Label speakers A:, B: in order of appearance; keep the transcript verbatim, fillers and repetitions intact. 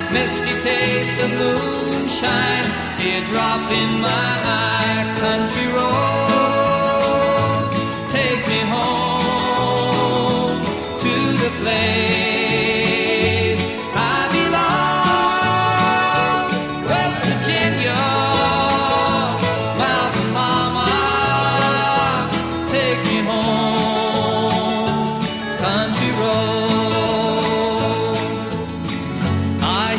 A: misty taste of moonshine, teardrop in my eye. Country roads, take me home to the place I belong. West Virginia, mountain mama, take me home. Country roads.